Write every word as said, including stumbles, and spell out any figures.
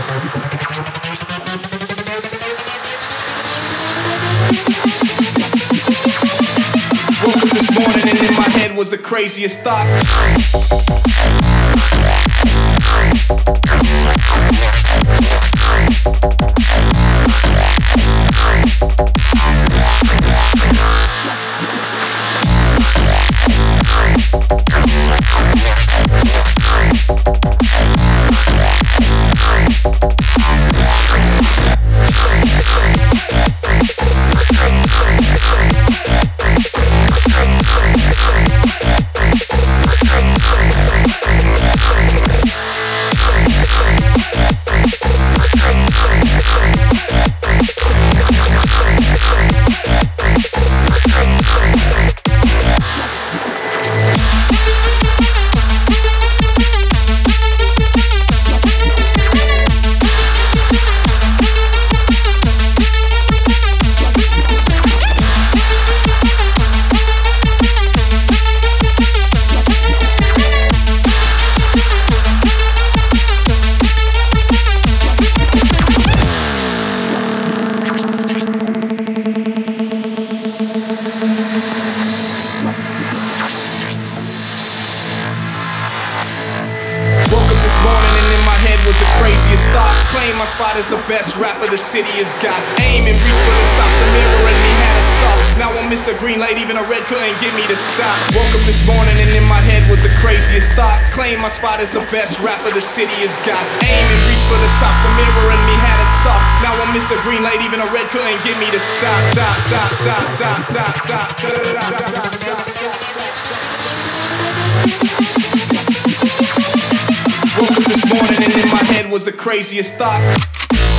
Woke up this morning and in my head was the craziest thought. Was the craziest thought. Claim my spot as the best rapper the city has got. Aim and reach for the top, the mirror and me had a talk. Now I'm Mister Green Light, even a red couldn't get me to stop. Woke up this morning and in my head was the craziest thought. Claim my spot as the best rapper the city has got. Aim and reach for the top, the mirror and me had a talk. Now I'm Mister Green Light, even a red couldn't get me to stop. Stop, stop, stop, stop, stop, stop, stop, stop. Woke up this morning and in my head was the craziest thought.